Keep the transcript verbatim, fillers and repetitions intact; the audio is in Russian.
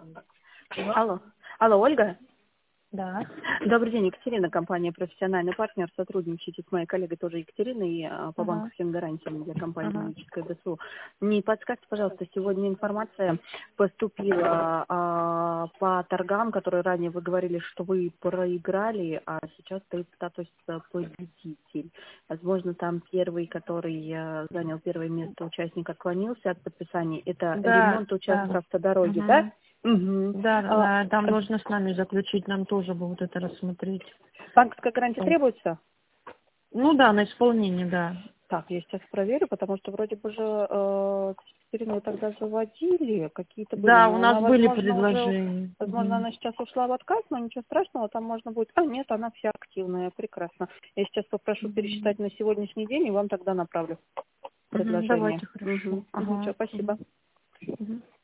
Алло. Алло, Ольга? Да. Добрый день, Екатерина, компания «Профессиональный партнер». Сотрудничаете с моей коллегой тоже Екатериной а, по Ага. банковским гарантиям для компании Ага. «Магическое ДСУ». Не подскажите, пожалуйста, сегодня информация поступила а, по торгам, которые ранее вы говорили, что вы проиграли, а сейчас стоит статус а, победитель. Возможно, там первый, который а, занял первое место, участник отклонился от подписания. Это Да, ремонт участка да. автодороги, Угу. да? Угу. Да, да, А, да, там нужно с нами заключить, нам тоже бы вот это рассмотреть. банковская гарантия Вот. требуется? Ну да, на исполнение, да. Так, я сейчас проверю, потому что вроде бы же э, Екатерину тогда заводили, какие-то были, Да, у но нас она, были возможно, уже, предложения. возможно, Угу. она сейчас ушла в отказ, но ничего страшного, там можно будет, а нет, она вся активная, прекрасно. Я сейчас попрошу Угу. пересчитать на сегодняшний день и вам тогда направлю Угу. предложение. Давайте, хорошо. Угу. Угу. Все, Ага. спасибо. Угу. Угу.